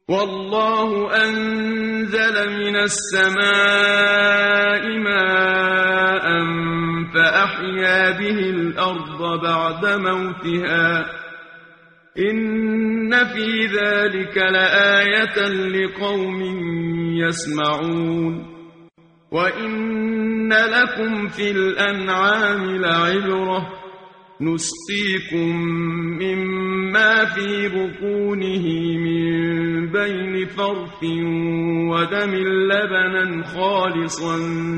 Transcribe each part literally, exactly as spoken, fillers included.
والله أنزل من السماء ماء فأحيا به الأرض بعد موتها إن في ذلك لآية لقوم يسمعون وإن لكم في الأنعام لعبرة نسقيكم مما في بطونه من بين فرث ودم لبنا خالصا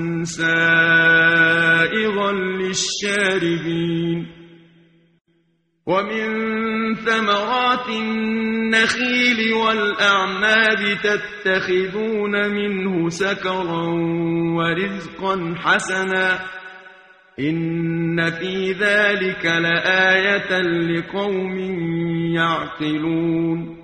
سائغا للشاربين ومن ثمرات النخيل والأعناب تتخذون منه سكرا ورزقا حسنا إن في ذلك لآية لقوم يعقلون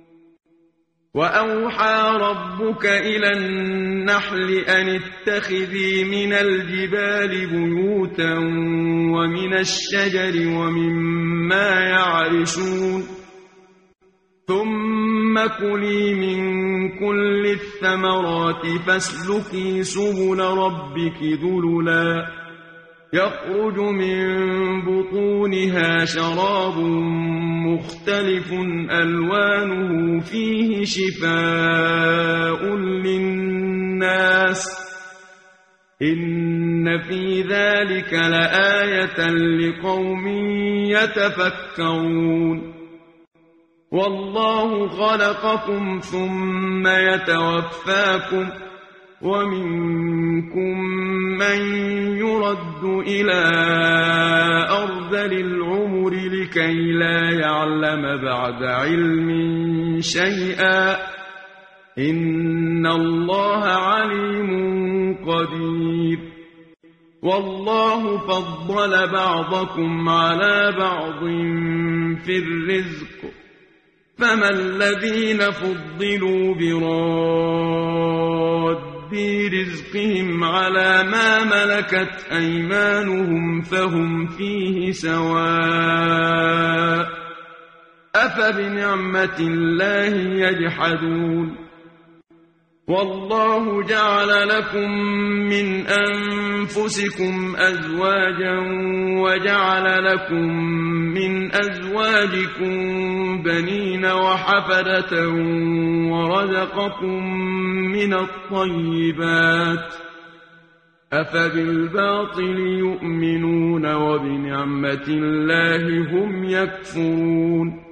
وأوحى ربك إلى النحل أن اتخذي من الجبال بيوتا ومن الشجر ومما يعرشون ثم كلي من كل الثمرات فاسلكي سبل ربك ذللا يخرج من بطونها شراب مختلف ألوانه فيه شفاء للناس إن في ذلك لآية لقوم يتفكرون والله خلقكم ثم يتوفاكم ومنكم من يرد إلى أرذل العمر لكي لا يعلم بعد علم شيئا إن الله عليم قدير والله فضل بعضكم على بعض في الرزق فما الذين فضلوا براد في رزقهم على ما ملكت أيمانهم فهم فيه سواء أفبنعمة الله يجحدون والله جعل لكم من أنفسكم أزواجا وجعل لكم من أزواجكم بنين وحفدة ورزقكم من الطيبات أفبالباطل يؤمنون وبنعمة الله هم يكفرون